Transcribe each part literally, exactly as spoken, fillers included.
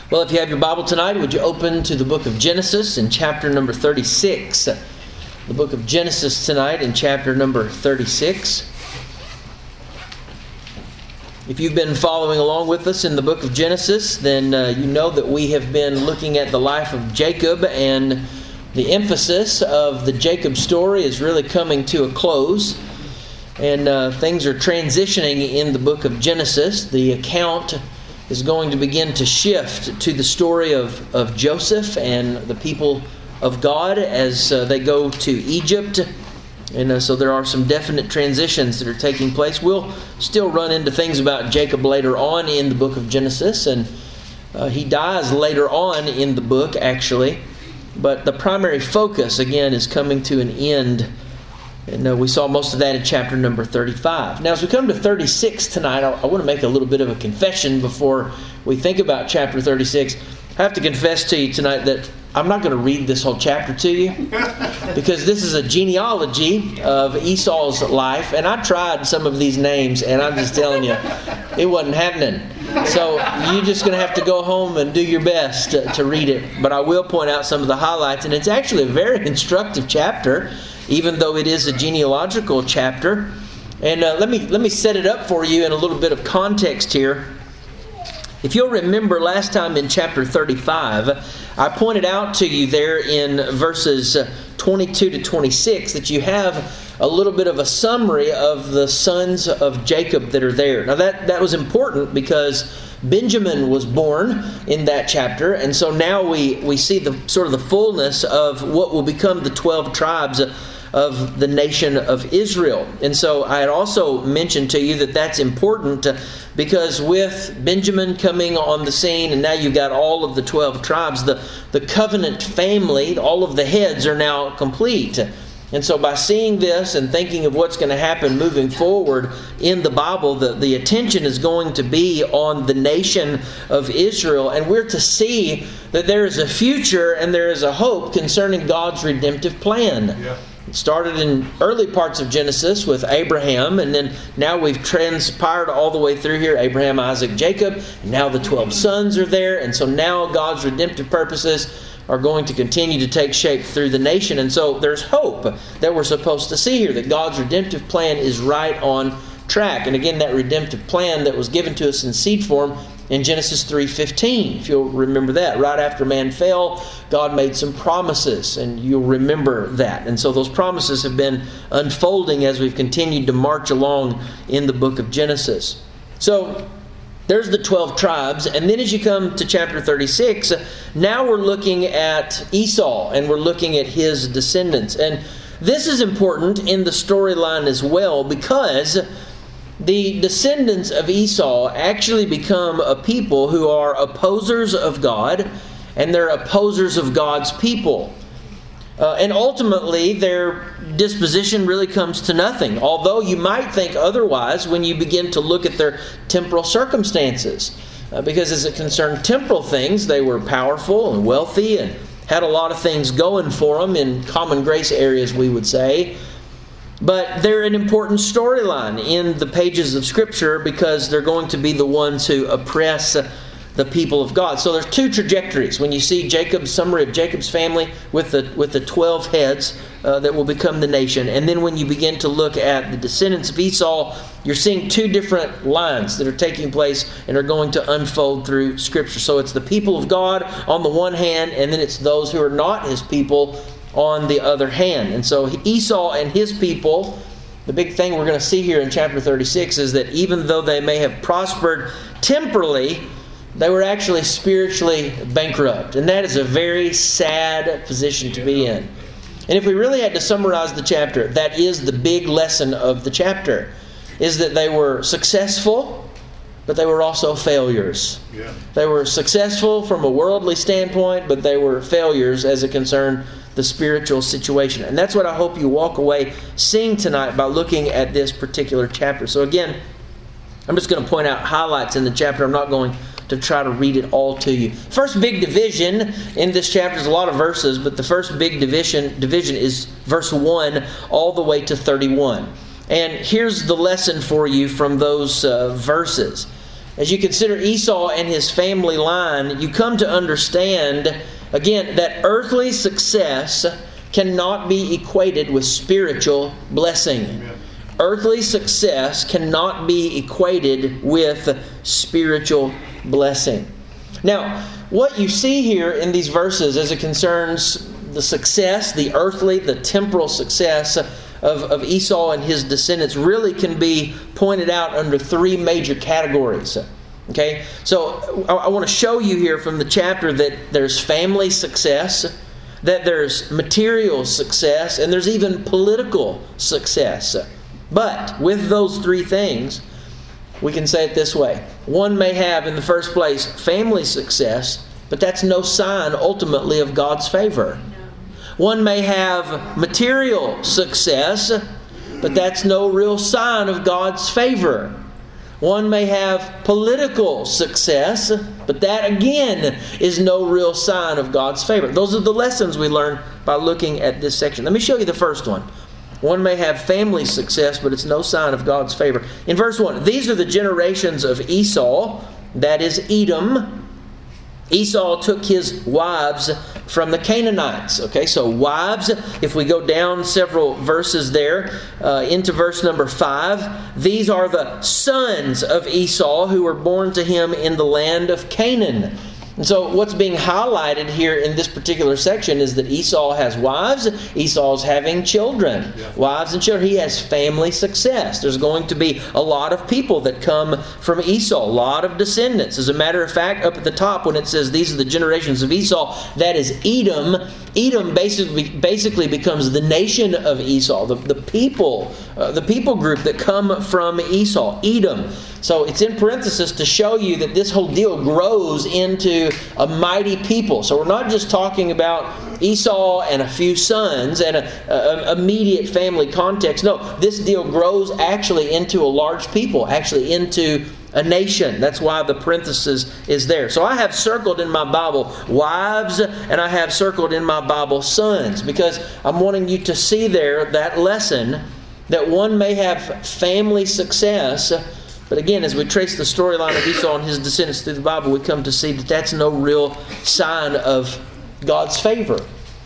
Well, if you have your Bible tonight, would you open to the book of Genesis in chapter number thirty-six? The book of Genesis tonight in chapter number thirty-six. If you've been following along with us in the book of Genesis, then uh, you know that we have been looking at the life of Jacob, and the emphasis of the Jacob story is really coming to a close. And uh, things are transitioning in the book of Genesis. The account is going to begin to shift to the story of, of Joseph and the people of God as uh, they go to Egypt. And uh, so there are some definite transitions that are taking place. We'll still run into things about Jacob later on in the book of Genesis. And uh, he dies later on in the book, actually. But the primary focus, again, is coming to an end. And uh, we saw most of that in chapter number thirty-five. Now, as we come to thirty-six tonight, I, I want to make a little bit of a confession before we think about chapter thirty-six. I have to confess to you tonight that I'm not going to read this whole chapter to you because this is a genealogy of Esau's life. And I tried some of these names, and I'm just telling you, it wasn't happening. So you're just going to have to go home and do your best to, to read it. But I will point out some of the highlights. And it's actually a very instructive chapter, even though it is a genealogical chapter. And uh, let me let me set it up for you in a little bit of context here. If you'll remember last time in chapter thirty-five, I pointed out to you there in verses twenty-two to twenty-six that you have a little bit of a summary of the sons of Jacob that are there. Now that, that was important because Benjamin was born in that chapter, and so now we, we see the sort of the fullness of what will become the twelve tribes of the nation of Israel. And so I had also mentioned to you that that's important because with Benjamin coming on the scene, and now you've got all of the twelve tribes, the, the covenant family, all of the heads are now complete. And so by seeing this and thinking of what's going to happen moving forward in the Bible, the, the attention is going to be on the nation of Israel. And we're to see that there is a future and there is a hope concerning God's redemptive plan. Yeah. It started in early parts of Genesis with Abraham, and then now we've transpired all the way through here, Abraham, Isaac, Jacob, and now the twelve sons are there. And so now God's redemptive purposes are going to continue to take shape through the nation. And so there's hope that we're supposed to see here, that God's redemptive plan is right on track. And again, that redemptive plan that was given to us in seed form in Genesis three fifteen, if you'll remember that. Right after man fell, God made some promises, and you'll remember that. And so those promises have been unfolding as we've continued to march along in the book of Genesis. So there's the twelve tribes, and then as you come to chapter thirty-six, now we're looking at Esau, and we're looking at his descendants. And this is important in the storyline as well, because the descendants of Esau actually become a people who are opposers of God, and they're opposers of God's people. Uh, and ultimately, their disposition really comes to nothing, although you might think otherwise when you begin to look at their temporal circumstances. Uh, because as it concerned temporal things, they were powerful and wealthy and had a lot of things going for them in common grace areas, we would say. But they're an important storyline in the pages of Scripture because they're going to be the ones who oppress the people of God. So there's two trajectories. When you see Jacob's summary of Jacob's family with the with the twelve heads uh, that will become the nation, and then when you begin to look at the descendants of Esau, you're seeing two different lines that are taking place and are going to unfold through Scripture. So it's the people of God on the one hand, and then it's those who are not His people on the other hand. And so Esau and his people, the big thing we're going to see here in chapter thirty-six is that even though they may have prospered temporally, they were actually spiritually bankrupt. And that is a very sad position to be in. And if we really had to summarize the chapter, that is the big lesson of the chapter, is that they were successful, but they were also failures. Yeah. They were successful from a worldly standpoint, but they were failures as it concerned the spiritual situation. And that's what I hope you walk away seeing tonight by looking at this particular chapter. So again, I'm just going to point out highlights in the chapter. I'm not going to try to read it all to you. First big division in this chapter is a lot of verses, but the first big division division is verse one all the way to thirty-one. And here's the lesson for you from those uh, verses. as you consider Esau and his family line, you come to understand, again, that earthly success cannot be equated with spiritual blessing. Amen. Earthly success cannot be equated with spiritual blessing. Now, what you see here in these verses as it concerns the success, the earthly, the temporal success of, of Esau and his descendants really can be pointed out under three major categories. Okay, so I, I want to show you here from the chapter that there's family success, that there's material success, and there's even political success. But with those three things, we can say it this way. One may have, in the first place, family success, but that's no sign ultimately of God's favor. One may have material success, but that's no real sign of God's favor. One may have political success, but that again is no real sign of God's favor. Those are the lessons we learn by looking at this section. Let me show you the first one. One may have family success, but it's no sign of God's favor. In verse one, these are the generations of Esau, that is Edom. Esau took his wives from the Canaanites. Okay, so wives, if we go down several verses there, uh, into verse number five, these are the sons of Esau who were born to him in the land of Canaan. And so what's being highlighted here in this particular section is that Esau has wives. Esau's having children. Yeah. Wives and children. He has family success. There's going to be a lot of people that come from Esau. A lot of descendants. As a matter of fact, up at the top when it says these are the generations of Esau, that is Edom. Edom basically basically becomes the nation of Esau. The, the people, uh, the people group that come from Esau. Edom. So it's in parenthesis to show you that this whole deal grows into a mighty people. So we're not just talking about Esau and a few sons and an immediate family context. No, this deal grows actually into a large people, actually into a nation. That's why the parenthesis is there. So I have circled in my Bible wives, and I have circled in my Bible sons, because I'm wanting you to see there that lesson that one may have family success. But again, as we trace the storyline of Esau and his descendants through the Bible, we come to see that that's no real sign of God's favor.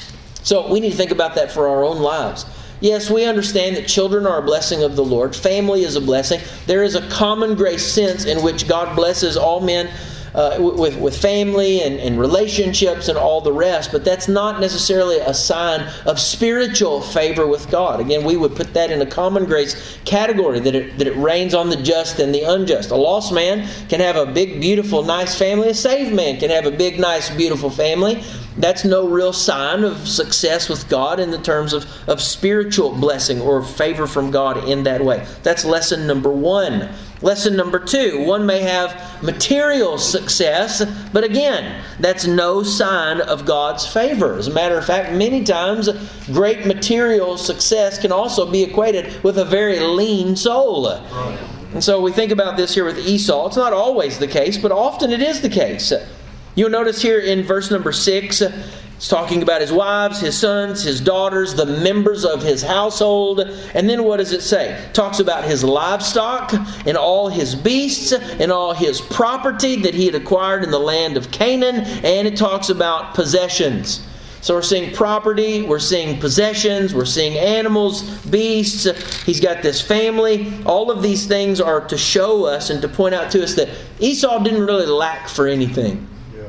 So we need to think about that for our own lives. Yes, we understand that children are a blessing of the Lord. Family is a blessing. There is a common grace sense in which God blesses all men Uh, with, with family and, and relationships and all the rest, but that's not necessarily a sign of spiritual favor with God. Again, we would put that in a common grace category, that it, that it rains on the just and the unjust. A lost man can have a big, beautiful, nice family. A saved man can have a big, nice, beautiful family. That's no real sign of success with God in the terms of, of spiritual blessing or favor from God in that way. That's lesson number one. Lesson number two, one may have material success, but again, that's no sign of God's favor. As a matter of fact, many times great material success can also be equated with a very lean soul. Right. And so we think about this here with Esau. It's not always the case, but often it is the case. You'll notice here in verse number six, it's talking about his wives, his sons, his daughters, the members of his household. And then what does it say? It talks about his livestock and all his beasts and all his property that he had acquired in the land of Canaan. And it talks about possessions. So we're seeing property, we're seeing possessions, we're seeing animals, beasts. He's got this family. All of these things are to show us and to point out to us that Esau didn't really lack for anything.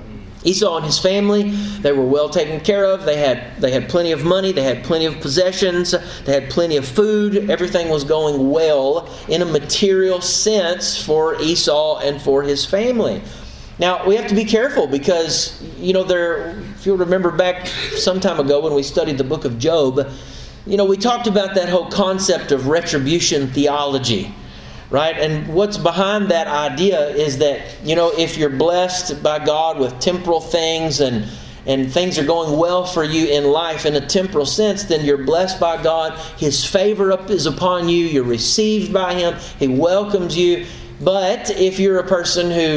Esau and his family, they were well taken care of. They had they had plenty of money. They had plenty of possessions. They had plenty of food. Everything was going well in a material sense for Esau and for his family. Now, we have to be careful because, you know, there, if you'll remember back some time ago when we studied the book of Job, you know, we talked about that whole concept of retribution theology. Right? And what's behind that idea is that, you know, if you're blessed by God with temporal things and and things are going well for you in life in a temporal sense, then you're blessed by God. His favor up is upon you. You're received by Him. He welcomes you. But if you're a person who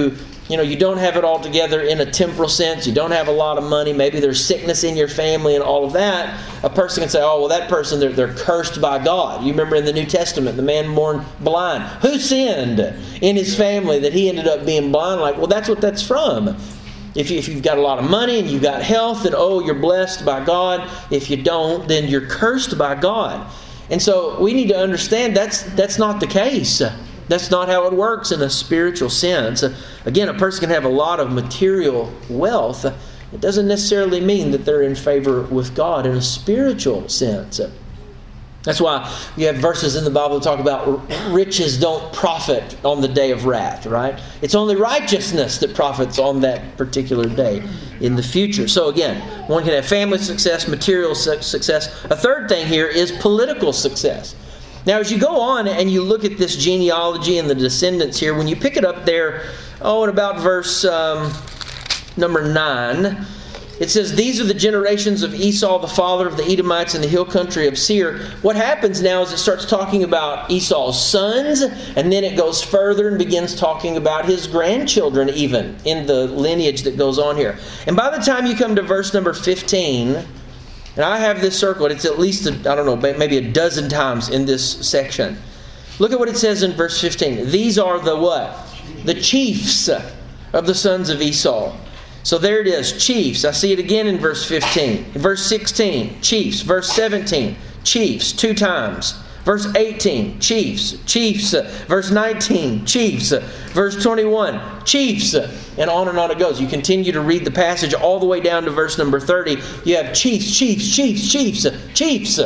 you know, you don't have it all together in a temporal sense, you don't have a lot of money, maybe there's sickness in your family and all of that, a person can say, oh, well, that person, they're, they're cursed by God. You remember in the New Testament, the man born blind. Who sinned in his family that he ended up being blind? Like, well, that's what that's from. If, you, if you've got a lot of money and you've got health, then, oh, you're blessed by God. If you don't, then you're cursed by God. And so we need to understand that's that's not the case. That's not how it works in a spiritual sense. Again, a person can have a lot of material wealth. It doesn't necessarily mean that they're in favor with God in a spiritual sense. That's why you have verses in the Bible that talk about riches don't profit on the day of wrath, right? It's only righteousness that profits on that particular day in the future. So again, one can have family success, material success. A third thing here is political success. Now, as you go on and you look at this genealogy and the descendants here, when you pick it up there, oh, in about verse um, number nine, it says, these are the generations of Esau, the father of the Edomites in the hill country of Seir. What happens now is it starts talking about Esau's sons, and then it goes further and begins talking about his grandchildren even in the lineage that goes on here. And by the time you come to verse number fifteen, and I have this circled, it's at least, a, I don't know, maybe a dozen times in this section. Look at what it says in verse fifteen. These are the what? The chiefs of the sons of Esau. So there it is, chiefs. I see it again in verse fifteen. In verse sixteen, chiefs. Verse seventeen, chiefs, two times. Verse eighteen, chiefs, chiefs. Verse nineteen, chiefs. Verse twenty-one, chiefs. And on and on it goes. You continue to read the passage all the way down to verse number thirty. You have chiefs, chiefs, chiefs, chiefs, chiefs.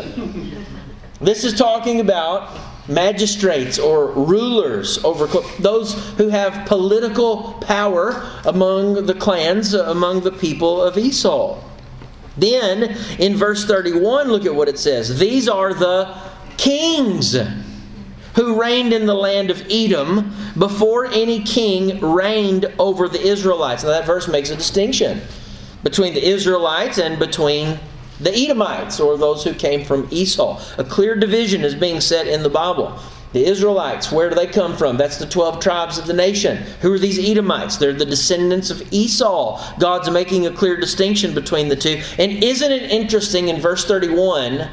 This is talking about magistrates or rulers over those who have political power among the clans, among the people of Esau. Then in verse thirty-one, look at what it says. These are the kings who reigned in the land of Edom before any king reigned over the Israelites. Now that verse makes a distinction between the Israelites and between the Edomites, or those who came from Esau. A clear division is being set in the Bible. The Israelites, where do they come from? That's the twelve tribes of the nation. Who are these Edomites? They're the descendants of Esau. God's making a clear distinction between the two. And isn't it interesting in verse thirty-one,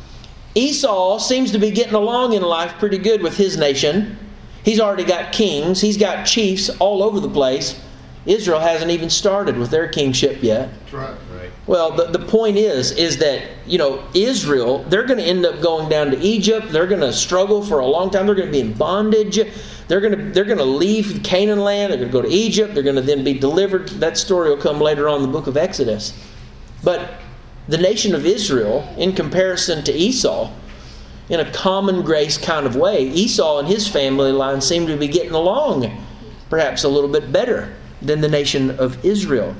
Esau seems to be getting along in life pretty good with his nation. He's already got kings. He's got chiefs all over the place. Israel hasn't even started with their kingship yet. That's right. Right. Well, the, the point is, is that, you know, Israel, they're going to end up going down to Egypt. They're going to struggle for a long time. They're going to be in bondage. They're going to they're going to leave Canaan land. They're going to go to Egypt. They're going to then be delivered. That story will come later on in the book of Exodus. But the nation of Israel, in comparison to Esau, in a common grace kind of way, Esau and his family line seem to be getting along perhaps a little bit better than the nation of Israel.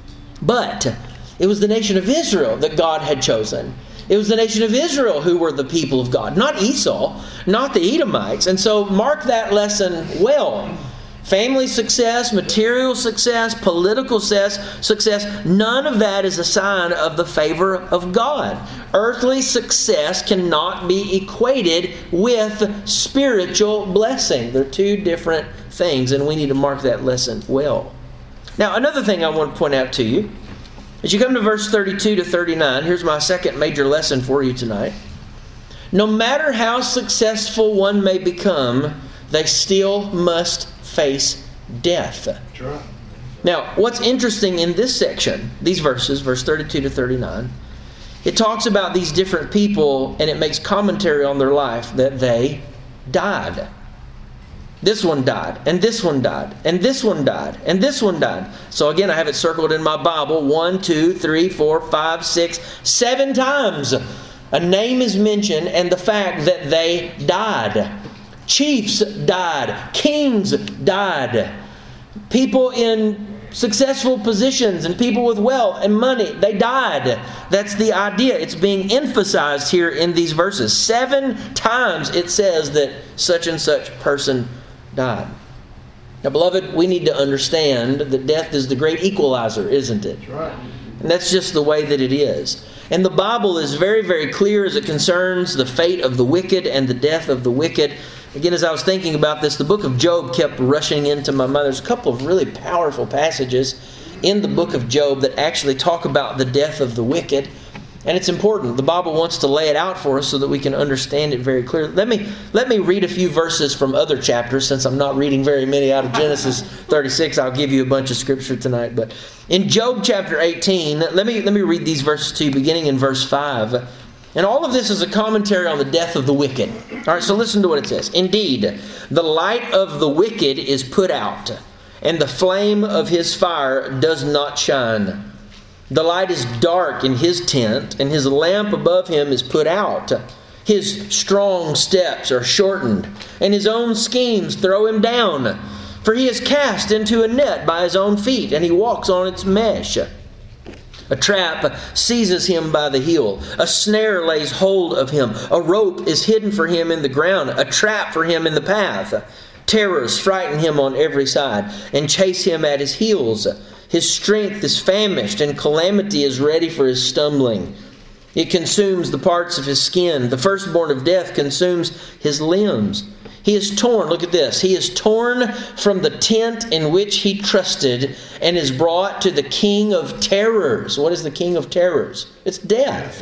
But it was the nation of Israel that God had chosen. It was the nation of Israel who were the people of God, not Esau, not the Edomites. And so mark that lesson well. Family success, material success, political success, success, none of that is a sign of the favor of God. Earthly success cannot be equated with spiritual blessing. They're two different things, and we need to mark that lesson well. Now, another thing I want to point out to you, as you come to verse thirty-two to thirty-nine, here's my second major lesson for you tonight. No matter how successful one may become, they still must face death. Sure. Now, what's interesting in this section, these verses, verse thirty-two to thirty-nine, it talks about these different people and it makes commentary on their life that they died. This one died, and this one died, and this one died, and this one died. So again, I have it circled in my Bible. One, two, three, four, five, six, seven times a name is mentioned and the fact that they died. Chiefs died. Kings died. People in successful positions and people with wealth and money, they died. That's the idea. It's being emphasized here in these verses. Seven times it says that such and such person died. Now, beloved, we need to understand that death is the great equalizer, isn't it? That's right. And that's just the way that it is. And the Bible is very, very clear as it concerns the fate of the wicked and the death of the wicked. again, as I was thinking about this, the book of Job kept rushing into my mind. There's a couple of really powerful passages in the book of Job that actually talk about the death of the wicked. And it's important. The Bible wants to lay it out for us so that we can understand it very clearly. Let me let me read a few verses from other chapters. Since I'm not reading very many out of Genesis thirty-six, I'll give you a bunch of scripture tonight. But in Job chapter eighteen, let me let me read these verses to you, beginning in verse five. And all of this is a commentary on the death of the wicked. All right, so listen to what it says. Indeed, the light of the wicked is put out, and the flame of his fire does not shine. The light is dark in his tent, and his lamp above him is put out. His strong steps are shortened, and his own schemes throw him down. For he is cast into a net by his own feet, and he walks on its mesh. A trap seizes him by the heel. A snare lays hold of him. A rope is hidden for him in the ground, a trap for him in the path. Terrors frighten him on every side, and chase him at his heels. His strength is famished, and calamity is ready for his stumbling. It consumes the parts of his skin. The firstborn of death consumes his limbs. He is torn, look at this, he is torn from the tent in which he trusted and is brought to the king of terrors. What is the king of terrors? It's death.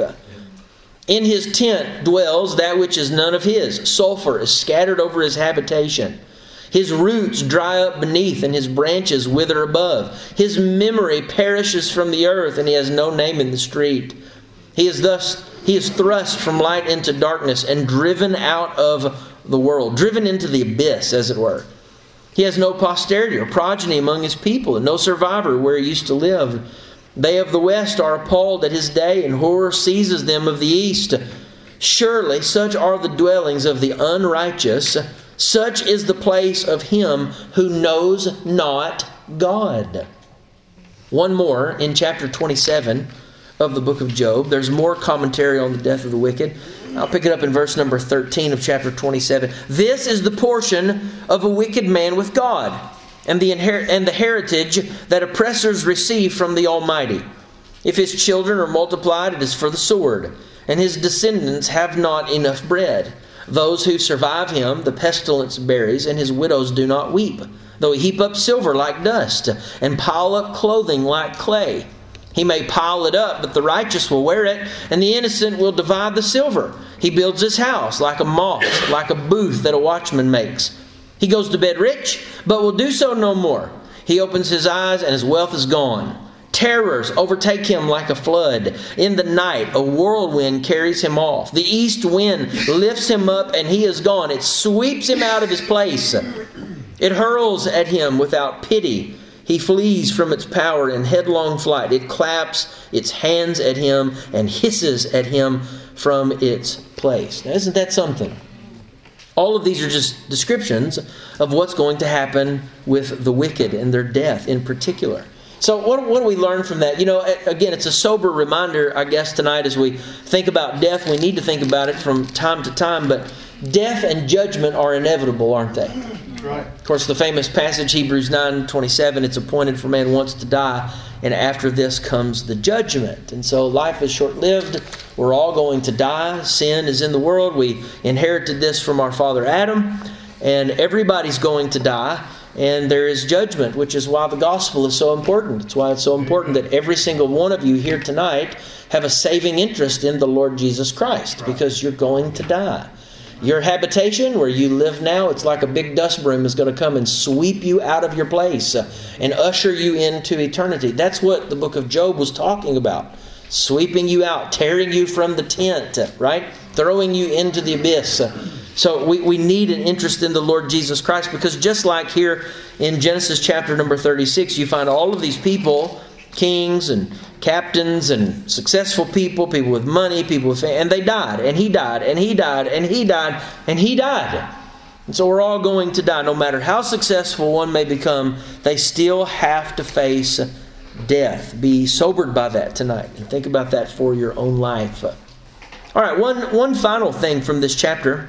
In his tent dwells that which is none of his. Sulfur is scattered over his habitation. His roots dry up beneath, and his branches wither above. His memory perishes from the earth, and he has no name in the street. He is thus he is thrust from light into darkness and driven out of the world, driven into the abyss, as it were. He has no posterity or progeny among his people, and no survivor where he used to live. They of the west are appalled at his day, and horror seizes them of the east. Surely such are the dwellings of the unrighteous. Such is the place of him who knows not God. One more in chapter twenty-seven of the book of Job. There's more commentary on the death of the wicked. I'll pick it up in verse number thirteen of chapter twenty-seven. This is the portion of a wicked man with God, and the inher- and the heritage that oppressors receive from the Almighty. If his children are multiplied, it is for the sword, and his descendants have not enough bread. Those who survive him, the pestilence buries, and his widows do not weep. Though he heap up silver like dust, and pile up clothing like clay. He may pile it up, but the righteous will wear it, and the innocent will divide the silver. He builds his house like a moth, like a booth that a watchman makes. He goes to bed rich, but will do so no more. He opens his eyes, and his wealth is gone. Terrors overtake him like a flood. In the night, a whirlwind carries him off. The east wind lifts him up, and he is gone. It sweeps him out of his place. It hurls at him without pity. He flees from its power in headlong flight. It claps its hands at him and hisses at him from its place. Now, isn't that something? All of these are just descriptions of what's going to happen with the wicked and their death in particular. So what, what do we learn from that? You know, again, it's a sober reminder, I guess, tonight as we think about death. We need to think about it from time to time, but death and judgment are inevitable, aren't they? Right. Of course, the famous passage, Hebrews nine twenty-seven, it's appointed for man once to die, and after this comes the judgment. And so life is short-lived. We're all going to die. Sin is in the world. We inherited this from our father Adam, and everybody's going to die. And there is judgment, which is why the gospel is so important. It's why it's so important that every single one of you here tonight have a saving interest in the Lord Jesus Christ, because you're going to die. Your habitation, where you live now, it's like a big dust broom is going to come and sweep you out of your place and usher you into eternity. That's what the book of Job was talking about. Sweeping you out, tearing you from the tent, right? Throwing you into the abyss. So we, we need an interest in the Lord Jesus Christ, because just like here in Genesis chapter number thirty-six, you find all of these people, kings and captains and successful people, people with money, people with fame, and they died, and he died, and he died, and he died, and he died. And so we're all going to die. No matter how successful one may become, they still have to face death. Be sobered by that tonight, and think about that for your own life. All right, one, one final thing from this chapter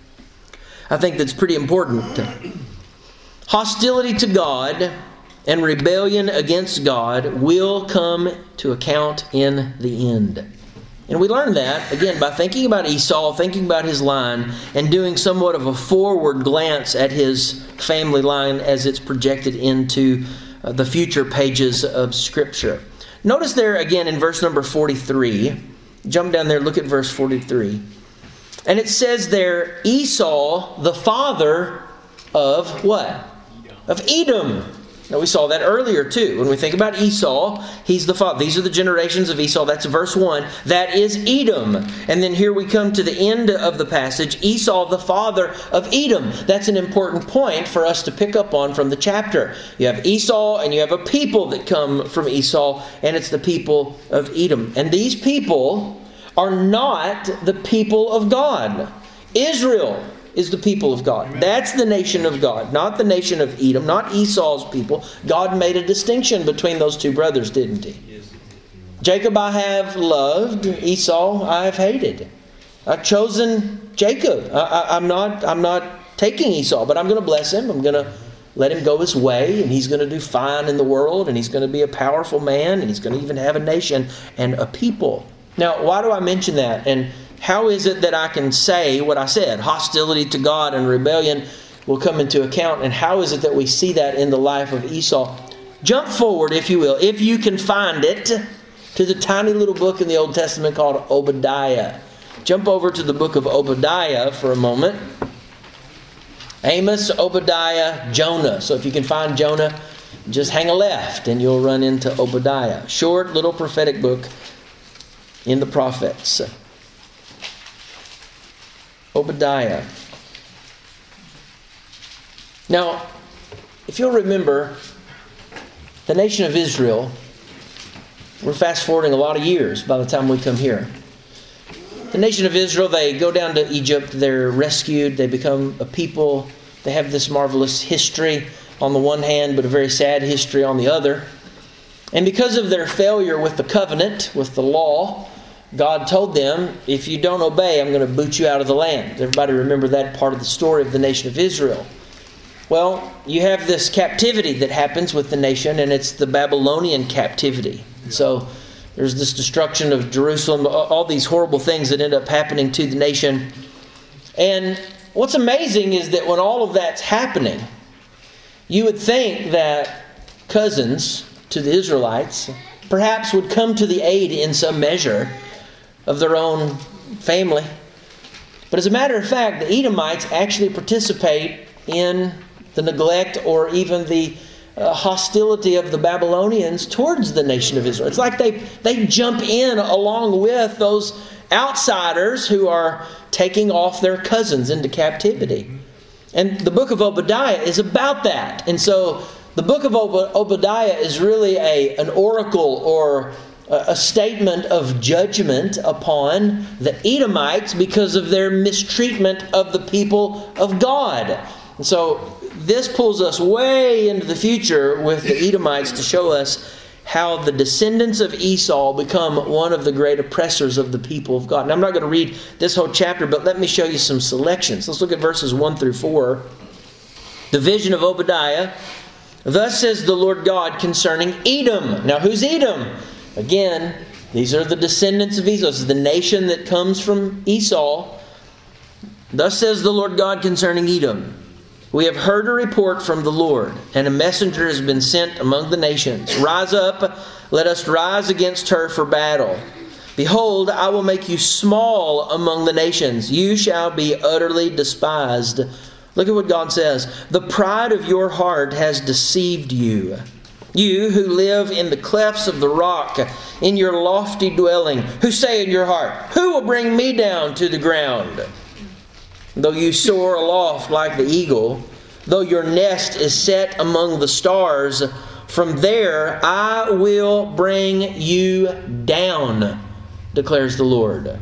I think that's pretty important. Hostility to God and rebellion against God will come to account in the end. And we learn that, again, by thinking about Esau, thinking about his line, and doing somewhat of a forward glance at his family line as it's projected into uh, the future pages of Scripture. Notice there again in verse number forty-three. Jump down there, look at verse forty-three. And it says there, Esau, the father of what? Of Edom. Now we saw that earlier too. When we think about Esau, he's the father. These are the generations of Esau. That's verse one. That is Edom. And then here we come to the end of the passage. Esau, the father of Edom. That's an important point for us to pick up on from the chapter. You have Esau and you have a people that come from Esau, and it's the people of Edom. And these people are not the people of God. Israel is the people of God. That's the nation of God, not the nation of Edom, not Esau's people. God made a distinction between those two brothers, didn't He? Jacob I have loved, Esau I have hated. I've chosen Jacob. I, I, I'm not, I'm not taking Esau, but I'm going to bless him. I'm going to let him go his way, and he's going to do fine in the world, and he's going to be a powerful man, and he's going to even have a nation and a people. Now, why do I mention that? And how is it that I can say what I said? Hostility to God and rebellion will come into account. And how is it that we see that in the life of Esau? Jump forward, if you will, if you can find it, to the tiny little book in the Old Testament called Obadiah. Jump over to the book of Obadiah for a moment. Amos, Obadiah, Jonah. So if you can find Jonah, just hang a left and you'll run into Obadiah. Short little prophetic book in the prophets. Obadiah. Now, if you'll remember, the nation of Israel, we're fast forwarding a lot of years by the time we come here. The nation of Israel, they go down to Egypt, they're rescued, they become a people, they have this marvelous history on the one hand, but a very sad history on the other. And because of their failure with the covenant, with the law, God told them, if you don't obey, I'm going to boot you out of the land. Everybody remember that part of the story of the nation of Israel. Well, you have this captivity that happens with the nation, and it's the Babylonian captivity. So there's this destruction of Jerusalem, all these horrible things that end up happening to the nation. And what's amazing is that when all of that's happening, you would think that cousins to the Israelites perhaps would come to the aid in some measure of their own family. But as a matter of fact, the Edomites actually participate in the neglect or even the uh, hostility of the Babylonians towards the nation of Israel. It's like they, they jump in along with those outsiders who are taking off their cousins into captivity. And the book of Obadiah is about that. And so the book of Ob- Obadiah is really a, an oracle or a statement of judgment upon the Edomites because of their mistreatment of the people of God. And so this pulls us way into the future with the Edomites to show us how the descendants of Esau become one of the great oppressors of the people of God. And I'm not going to read this whole chapter, but let me show you some selections. Let's look at verses one through four. The vision of Obadiah. Thus says the Lord God concerning Edom. Now who's Edom? Again, these are the descendants of Esau. This is the nation that comes from Esau. Thus says the Lord God concerning Edom. We have heard a report from the Lord, and a messenger has been sent among the nations. Rise up, let us rise against her for battle. Behold, I will make you small among the nations. You shall be utterly despised. Look at what God says. The pride of your heart has deceived you. You who live in the clefts of the rock, in your lofty dwelling, who say in your heart, who will bring me down to the ground? Though you soar aloft like the eagle, though your nest is set among the stars, from there I will bring you down, declares the Lord.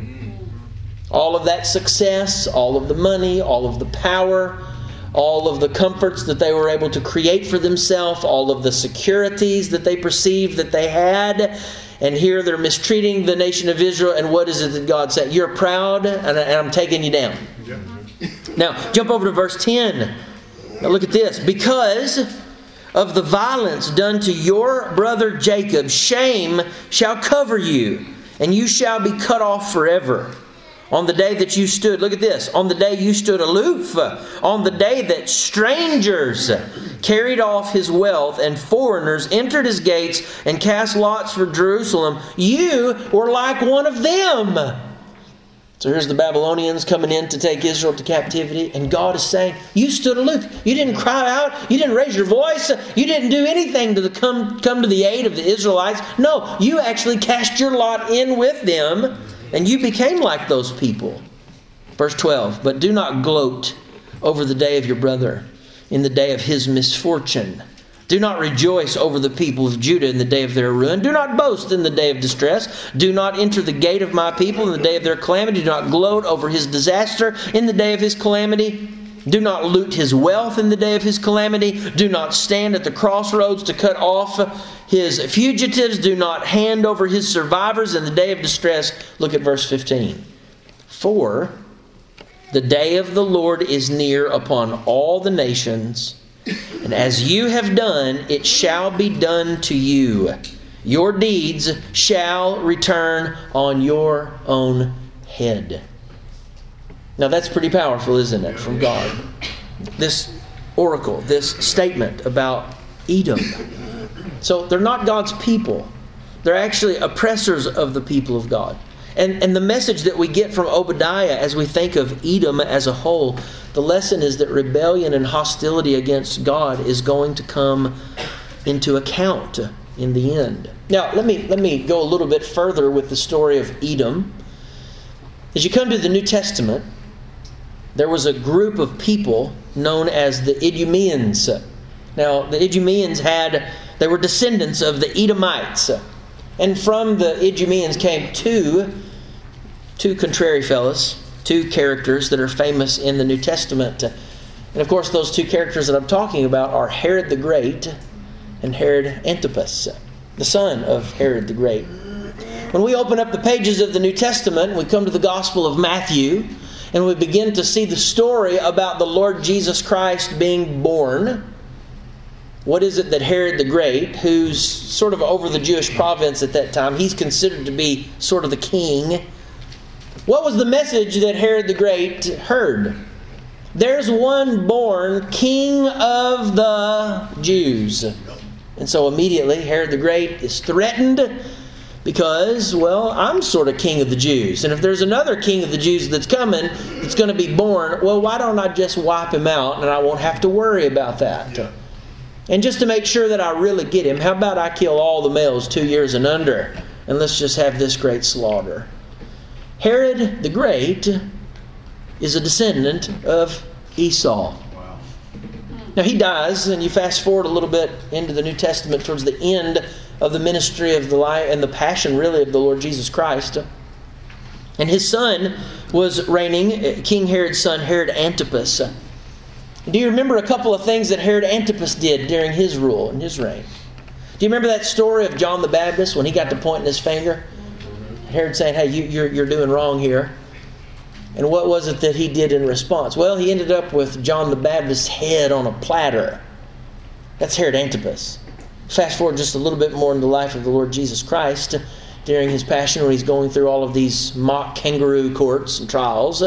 All of that success, all of the money, all of the power, all of the comforts that they were able to create for themselves, all of the securities that they perceived that they had. And here they're mistreating the nation of Israel. And what is it that God said? You're proud, and I'm taking you down. Yeah. Now, jump over to verse ten. Now look at this. Because of the violence done to your brother Jacob, shame shall cover you, and you shall be cut off forever. On the day that you stood, look at this, on the day you stood aloof, on the day that strangers carried off his wealth and foreigners entered his gates and cast lots for Jerusalem, you were like one of them. So here's the Babylonians coming in to take Israel to captivity, and God is saying, you stood aloof. You didn't cry out. You didn't raise your voice. You didn't do anything to the, come, come to the aid of the Israelites. No, you actually cast your lot in with them, and you became like those people. Verse twelve, but do not gloat over the day of your brother in the day of his misfortune. Do not rejoice over the people of Judah in the day of their ruin. Do not boast in the day of distress. Do not enter the gate of my people in the day of their calamity. Do not gloat over his disaster in the day of his calamity. Do not loot his wealth in the day of his calamity. Do not stand at the crossroads to cut off his fugitives. Do not hand over his survivors in the day of distress. Look at verse fifteen. For the day of the Lord is near upon all the nations, and as you have done, it shall be done to you. Your deeds shall return on your own head. Now that's pretty powerful, isn't it, from God? This oracle, this statement about Edom. So they're not God's people. They're actually oppressors of the people of God. And, and the message that we get from Obadiah as we think of Edom as a whole, the lesson is that rebellion and hostility against God is going to come into account in the end. Now, let me let me go a little bit further with the story of Edom. As you come to the New Testament, there was a group of people known as the Idumeans. Now, the Idumeans had, they were descendants of the Edomites. And from the Idumeans came two, two contrary fellows, two characters that are famous in the New Testament. And of course, those two characters that I'm talking about are Herod the Great and Herod Antipas, the son of Herod the Great. When we open up the pages of the New Testament, we come to the Gospel of Matthew, and we begin to see the story about the Lord Jesus Christ being born. What is it that Herod the Great, who's sort of over the Jewish province at that time, he's considered to be sort of the king. What was the message that Herod the Great heard? There's one born king of the Jews. And so immediately Herod the Great is threatened because, well, I'm sort of king of the Jews. And if there's another king of the Jews that's coming, that's going to be born, well, why don't I just wipe him out and I won't have to worry about that? Yeah. And just to make sure that I really get him, how about I kill all the males two years and under, and let's just have this great slaughter. Herod the Great is a descendant of Esau. Wow. Now he dies, and you fast forward a little bit into the New Testament towards the end of the ministry of the life and the passion, really, of the Lord Jesus Christ. And his son was reigning, King Herod's son, Herod Antipas. Do you remember a couple of things that Herod Antipas did during his rule and his reign? Do you remember that story of John the Baptist when he got to pointing his finger? Herod saying, hey, you, you're, you're doing wrong here. And what was it that he did in response? Well, he ended up with John the Baptist's head on a platter. That's Herod Antipas. Fast forward just a little bit more in the life of the Lord Jesus Christ during his passion when he's going through all of these mock kangaroo courts and trials.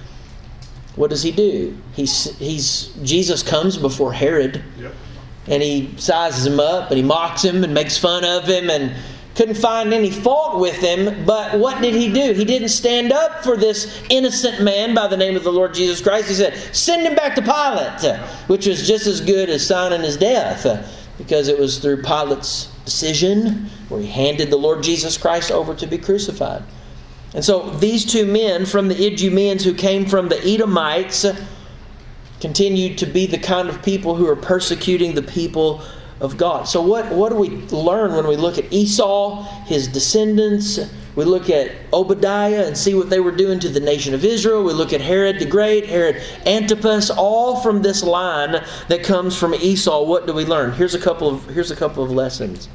What does he do? He's, he's Jesus comes before Herod, yep. And he sizes him up and he mocks him and makes fun of him and couldn't find any fault with him. But what did he do? He didn't stand up for this innocent man by the name of the Lord Jesus Christ. He said, send him back to Pilate, which was just as good as signing his death, because it was through Pilate's decision where he handed the Lord Jesus Christ over to be crucified. And so these two men from the Idumeans who came from the Edomites continued to be the kind of people who are persecuting the people of God. So what, what do we learn when we look at Esau, his descendants? We look at Obadiah and see what they were doing to the nation of Israel. We look at Herod the Great, Herod Antipas, all from this line that comes from Esau. What do we learn? Here's a couple of, here's a couple of lessons.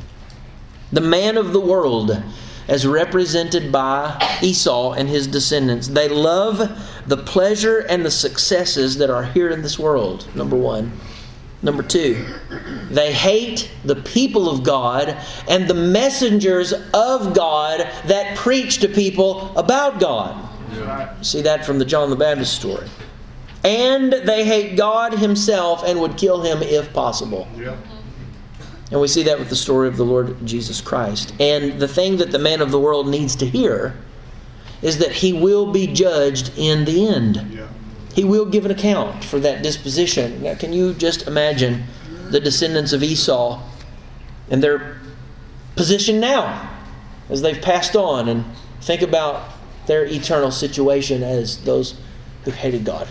The man of the world, as represented by Esau and his descendants, they love the pleasure and the successes that are here in this world, number one. Number two, they hate the people of God and the messengers of God that preach to people about God. Yeah. See that from the John the Baptist story. And they hate God Himself and would kill Him if possible. Yeah. And we see that with the story of the Lord Jesus Christ. And the thing that the man of the world needs to hear is that he will be judged in the end. Yeah. He will give an account for that disposition. Now, can you just imagine the descendants of Esau and their position now as they've passed on, and think about their eternal situation as those who hated God?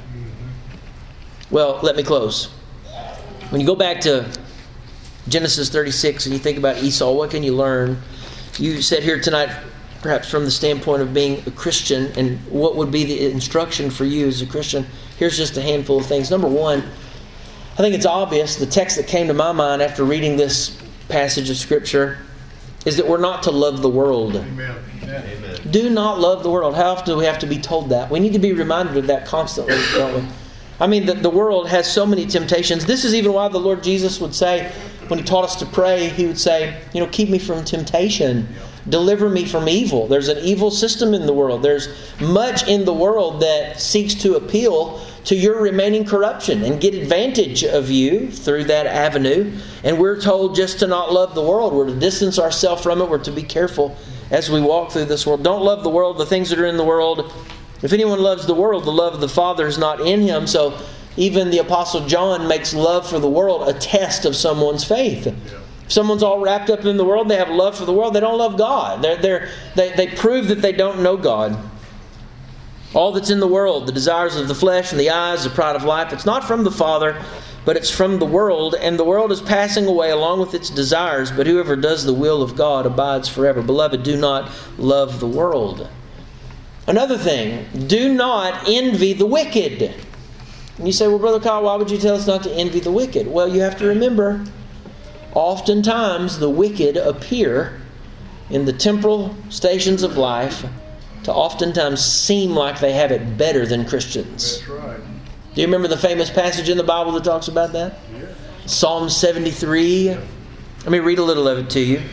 Well, let me close. When you go back to Genesis thirty-six and you think about Esau, what can you learn? You said here tonight, perhaps from the standpoint of being a Christian, and what would be the instruction for you as a Christian. Here's just a handful of things. Number one, I think it's obvious, the text that came to my mind after reading this passage of Scripture is that we're not to love the world. Amen. Amen. Do not love the world. How often do we have to be told that? We need to be reminded of that constantly, don't we? I mean, the, the world has so many temptations. This is even why the Lord Jesus would say, when He taught us to pray, He would say, you know, keep me from temptation. Deliver me from evil. There's an evil system in the world. There's much in the world that seeks to appeal to your remaining corruption and get advantage of you through that avenue. And we're told just to not love the world. We're to distance ourselves from it. We're to be careful as we walk through this world. Don't love the world, the things that are in the world. If anyone loves the world, the love of the Father is not in him. So even the Apostle John makes love for the world a test of someone's faith. Yeah. If someone's all wrapped up in the world, they have love for the world, they don't love God. They're, they're, they, they prove that they don't know God. All that's in the world, the desires of the flesh and the eyes, the pride of life, it's not from the Father, but it's from the world. And the world is passing away along with its desires, but whoever does the will of God abides forever. Beloved, do not love the world. Another thing, do not envy the wicked. And you say, well, Brother Kyle, why would you tell us not to envy the wicked? Well, you have to remember, oftentimes the wicked appear in the temporal stations of life to oftentimes seem like they have it better than Christians. That's right. Do you remember the famous passage in the Bible that talks about that? Yeah. Psalm seventy-three. Let me read a little of it to you.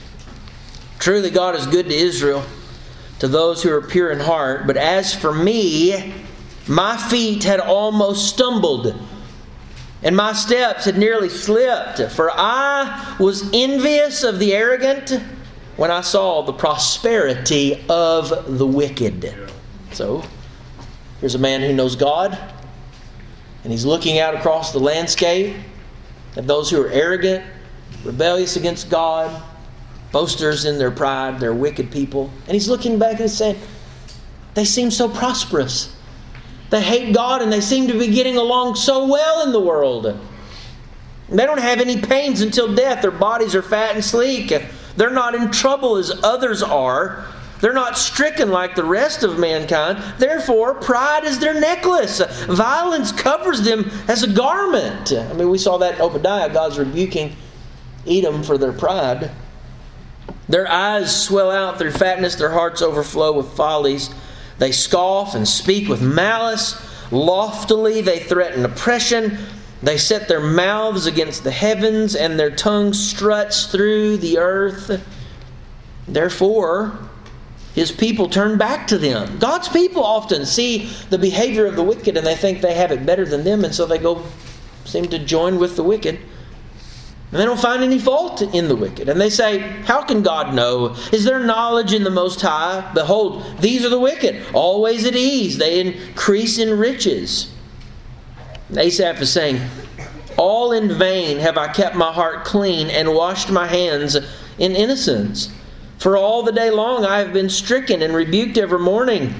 Truly God is good to Israel, to those who are pure in heart. But as for me, my feet had almost stumbled, and my steps had nearly slipped. For I was envious of the arrogant when I saw the prosperity of the wicked. Yeah. So, here's a man who knows God, and he's looking out across the landscape at those who are arrogant, rebellious against God, boasters in their pride, they're wicked people. And he's looking back and he's saying, they seem so prosperous. They hate God and they seem to be getting along so well in the world. They don't have any pains until death. Their bodies are fat and sleek. They're not in trouble as others are. They're not stricken like the rest of mankind. Therefore, pride is their necklace. Violence covers them as a garment. I mean, we saw that in Obadiah. God's rebuking Edom for their pride. Their eyes swell out through fatness. Their hearts overflow with follies. They scoff and speak with malice. Loftily they threaten oppression. They set their mouths against the heavens, and their tongue struts through the earth. Therefore, His people turn back to them. God's people often see the behavior of the wicked, and they think they have it better than them, and so they go seem to join with the wicked. And they don't find any fault in the wicked. And they say, how can God know? Is there knowledge in the Most High? Behold, these are the wicked, always at ease. They increase in riches. And Asaph is saying, all in vain have I kept my heart clean and washed my hands in innocence. For all the day long I have been stricken and rebuked every morning.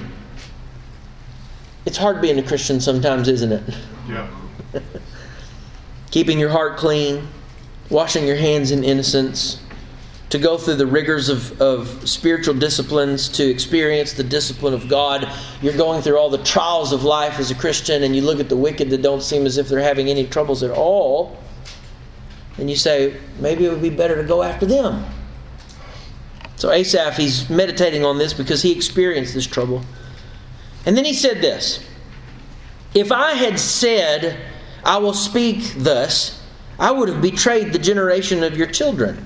It's hard being a Christian sometimes, isn't it? Yeah. Keeping your heart clean, washing your hands in innocence, to go through the rigors of, of spiritual disciplines, to experience the discipline of God. You're going through all the trials of life as a Christian, and you look at the wicked that don't seem as if they're having any troubles at all, and you say, maybe it would be better to go after them. So Asaph, he's meditating on this because he experienced this trouble. And then he said this, if I had said, I will speak thus, I would have betrayed the generation of your children.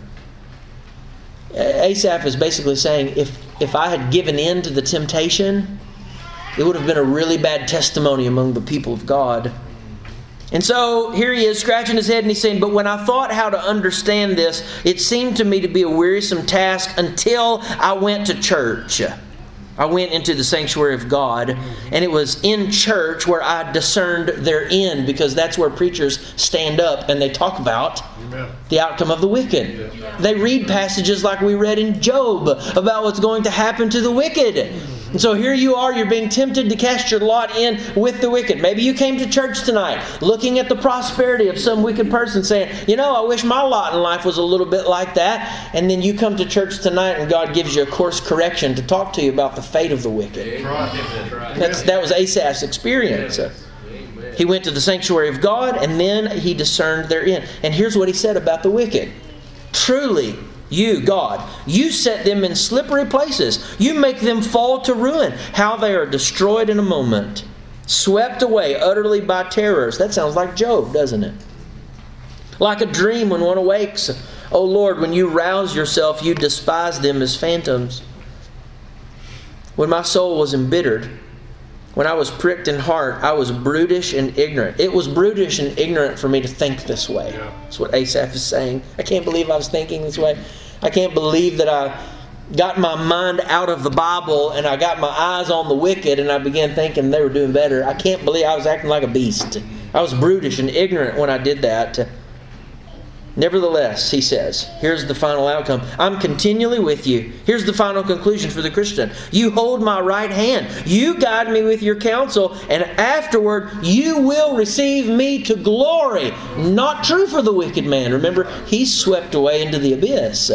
Asaph is basically saying, if, if I had given in to the temptation, it would have been a really bad testimony among the people of God. And so here he is scratching his head and he's saying, but when I thought how to understand this, it seemed to me to be a wearisome task until I went to church. I went into the sanctuary of God, and it was in church where I discerned their end, because that's where preachers stand up and they talk about Amen. The outcome of the wicked. Yeah. They read passages like we read in Job about what's going to happen to the wicked. And so here you are, you're being tempted to cast your lot in with the wicked. Maybe you came to church tonight looking at the prosperity of some wicked person saying, you know, I wish my lot in life was a little bit like that. And then you come to church tonight and God gives you a course correction to talk to you about the fate of the wicked. That's, that was Asaph's experience. He went to the sanctuary of God and then he discerned their end. And here's what he said about the wicked. Truly, you, God, you set them in slippery places. You make them fall to ruin. How they are destroyed in a moment. Swept away utterly by terrors. That sounds like Job, doesn't it? Like a dream when one awakes. O Lord, when you rouse yourself, you despise them as phantoms. When my soul was embittered, when I was pricked in heart, I was brutish and ignorant. It was brutish and ignorant for me to think this way. Yeah. That's what Asaph is saying. I can't believe I was thinking this way. I can't believe that I got my mind out of the Bible and I got my eyes on the wicked and I began thinking they were doing better. I can't believe I was acting like a beast. I was brutish and ignorant when I did that. Nevertheless, he says, here's the final outcome. I'm continually with you. Here's the final conclusion for the Christian. You hold my right hand. You guide me with your counsel, and afterward you will receive me to glory. Not true for the wicked man. Remember, he's swept away into the abyss.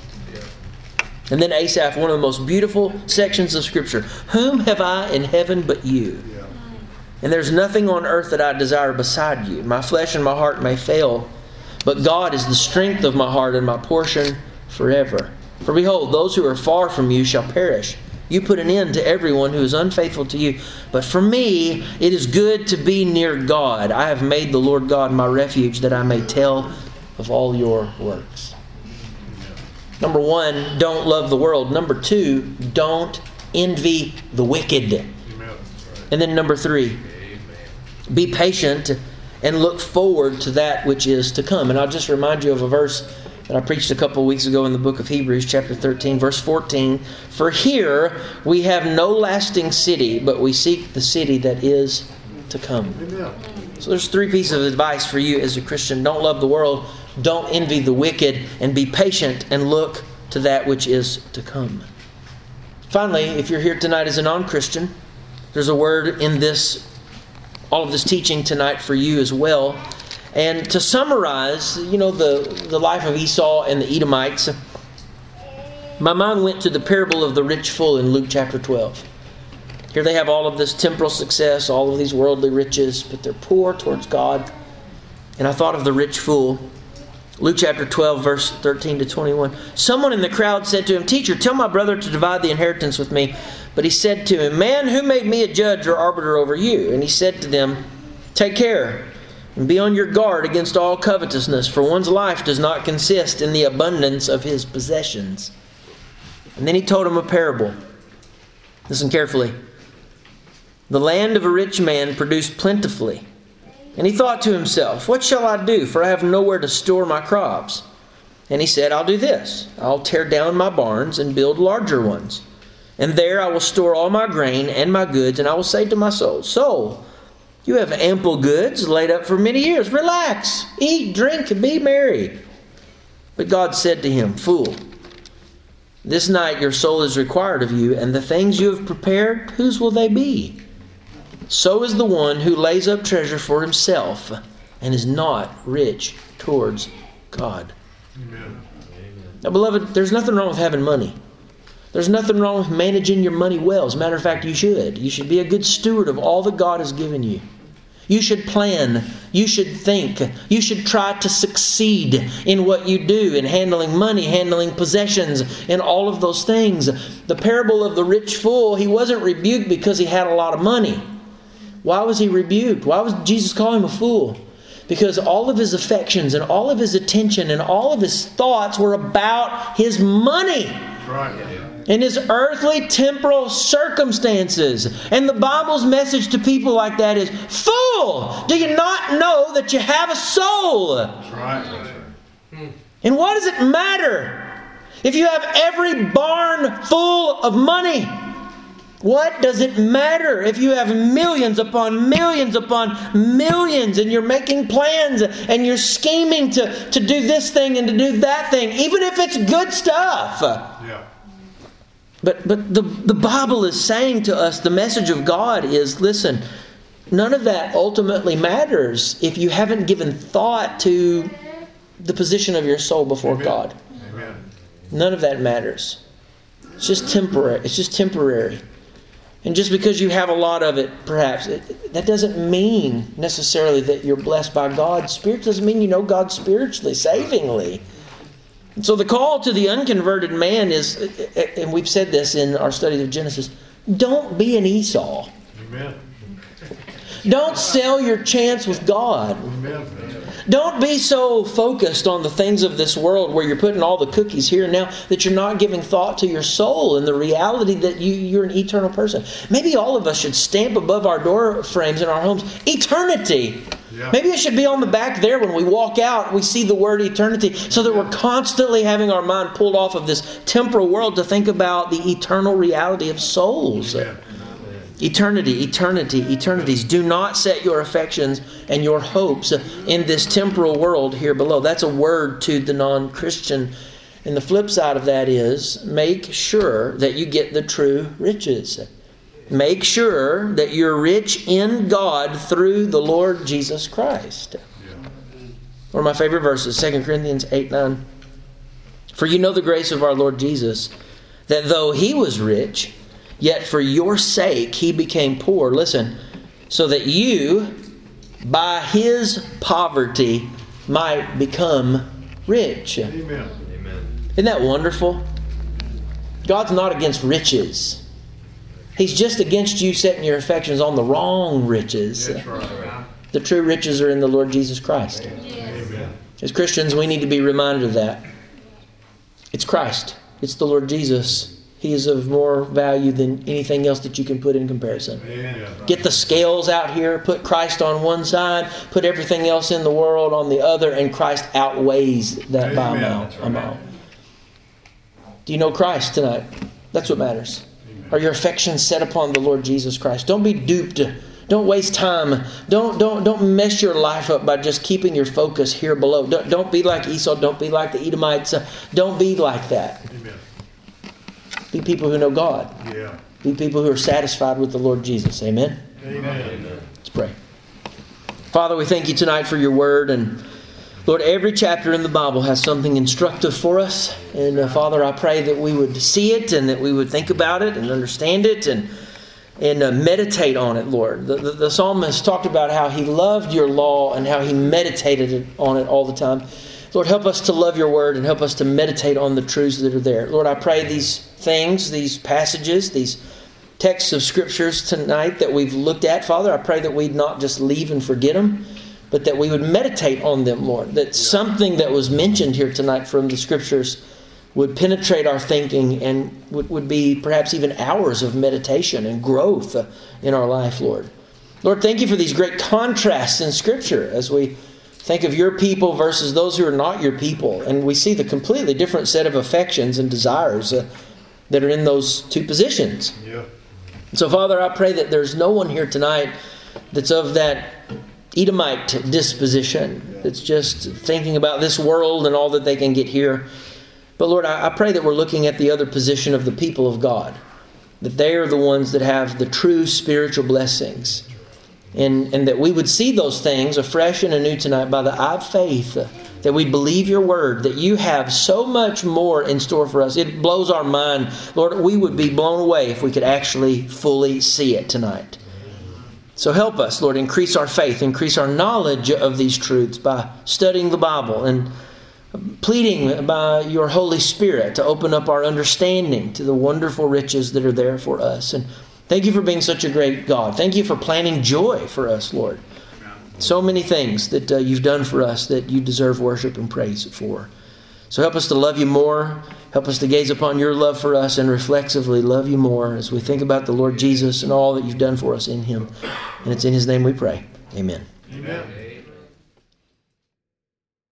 And then Asaph, one of the most beautiful sections of Scripture. Whom have I in heaven but you? And there's nothing on earth that I desire beside you. My flesh and my heart may fail, but God is the strength of my heart and my portion forever. For behold, those who are far from you shall perish. You put an end to everyone who is unfaithful to you. But for me, it is good to be near God. I have made the Lord God my refuge, that I may tell of all your works. Number one, don't love the world. Number two, don't envy the wicked. And then number three, be patient and look forward to that which is to come. And I'll just remind you of a verse that I preached a couple of weeks ago in the book of Hebrews, chapter thirteen, verse fourteen. For here we have no lasting city, but we seek the city that is to come. Amen. So there's three pieces of advice for you as a Christian. Don't love the world, don't envy the wicked, and be patient and look to that which is to come. Finally, if you're here tonight as a non-Christian, there's a word in this all of this teaching tonight for you as well. And to summarize, you know, the, the life of Esau and the Edomites, my mind went to the parable of the rich fool in Luke chapter twelve. Here they have all of this temporal success, all of these worldly riches, but they're poor towards God. And I thought of the rich fool. Luke chapter twelve, verse thirteen to twenty-one. Someone in the crowd said to him, Teacher, tell my brother to divide the inheritance with me. But he said to him, Man, who made me a judge or arbiter over you? And he said to them, Take care and be on your guard against all covetousness, for one's life does not consist in the abundance of his possessions. And then he told him a parable. Listen carefully. The land of a rich man produced plentifully. And he thought to himself, What shall I do? For I have nowhere to store my crops. And he said, I'll do this. I'll tear down my barns and build larger ones. And there I will store all my grain and my goods, and I will say to my soul, Soul, you have ample goods laid up for many years. Relax, eat, drink, and be merry. But God said to him, Fool, this night your soul is required of you, and the things you have prepared, whose will they be? So is the one who lays up treasure for himself and is not rich towards God. Amen. Now, beloved, there's nothing wrong with having money. There's nothing wrong with managing your money well. As a matter of fact, you should. You should be a good steward of all that God has given you. You should plan. You should think. You should try to succeed in what you do, in handling money, handling possessions, and all of those things. The parable of the rich fool, he wasn't rebuked because he had a lot of money. Why was he rebuked? Why was Jesus call him a fool? Because all of his affections and all of his attention and all of his thoughts were about his money. Right. And his earthly temporal circumstances. And the Bible's message to people like that is, fool, do you not know that you have a soul? That's right. And what does it matter if you have every barn full of money? What does it matter if you have millions upon millions upon millions and you're making plans and you're scheming to, to do this thing and to do that thing, even if it's good stuff? Yeah. But but the, the Bible is saying to us, the message of God is, listen, none of that ultimately matters if you haven't given thought to the position of your soul before Amen. God. Amen. None of that matters. It's just temporary. It's just temporary. And just because you have a lot of it, perhaps, it, that doesn't mean necessarily that you're blessed by God's Spirit. It doesn't mean you know God spiritually, savingly. And so the call to the unconverted man is, and we've said this in our study of Genesis, don't be an Esau. Amen. Don't sell your chance with God. Amen. Don't be so focused on the things of this world where you're putting all the cookies here and now that you're not giving thought to your soul and the reality that you, you're an eternal person. Maybe all of us should stamp above our door frames in our homes, eternity. Yeah. Maybe it should be on the back there when we walk out, we see the word eternity, so that we're constantly having our mind pulled off of this temporal world to think about the eternal reality of souls. Amen. Eternity, eternity, eternities. Do not set your affections and your hopes in this temporal world here below. That's a word to the non-Christian. And the flip side of that is, make sure that you get the true riches. Make sure that you're rich in God through the Lord Jesus Christ. Yeah. One of my favorite verses, Second Corinthians eight nine. For you know the grace of our Lord Jesus, that though He was rich, yet for your sake He became poor. Listen, so that you, by His poverty, might become rich. Amen. Isn't that wonderful? God's not against riches. He's just against you setting your affections on the wrong riches. That's right. The true riches are in the Lord Jesus Christ. Amen. As Christians, we need to be reminded of that. It's Christ. It's the Lord Jesus. He is of more value than anything else that you can put in comparison. Amen. Get the scales out here, put Christ on one side, put everything else in the world on the other, and Christ outweighs that by a Amen. mile. A mile. Do you know Christ tonight? That's what matters. Are your affections set upon the Lord Jesus Christ? Don't be duped. Don't waste time. Don't don't don't mess your life up by just keeping your focus here below. Don't, don't be like Esau. Don't be like the Edomites. Don't be like that. Amen. Be people who know God. Yeah. Be people who are satisfied with the Lord Jesus. Amen? Amen. Let's pray. Father, we thank you tonight for your word. And Lord, every chapter in the Bible has something instructive for us. And uh, Father, I pray that we would see it and that we would think about it and understand it and and uh, meditate on it, Lord. The, the, the psalmist talked about how he loved your law and how he meditated on it all the time. Lord, help us to love your word and help us to meditate on the truths that are there. Lord, I pray these things, these passages, these texts of scriptures tonight that we've looked at, Father, I pray that we'd not just leave and forget them, but that we would meditate on them, Lord. That something that was mentioned here tonight from the scriptures would penetrate our thinking and would, would be perhaps even hours of meditation and growth in our life, Lord. Lord, thank you for these great contrasts in Scripture as we think of your people versus those who are not your people. And we see the completely different set of affections and desires uh, that are in those two positions. Yeah. So, Father, I pray that there's no one here tonight that's of that Edomite disposition, that's just thinking about this world and all that they can get here. But Lord, I pray that we're looking at the other position of the people of God, that they are the ones that have the true spiritual blessings, and, and that we would see those things afresh and anew tonight by the eye of faith, that we believe your word, that you have so much more in store for us. It blows our mind. Lord, we would be blown away if we could actually fully see it tonight. So help us, Lord, increase our faith, increase our knowledge of these truths by studying the Bible and pleading by your Holy Spirit to open up our understanding to the wonderful riches that are there for us. And thank you for being such a great God. Thank you for planning joy for us, Lord. So many things that uh, you've done for us that you deserve worship and praise for. So help us to love you more. Help us to gaze upon your love for us and reflexively love you more as we think about the Lord Jesus and all that you've done for us in him. And it's in his name we pray. Amen. Amen.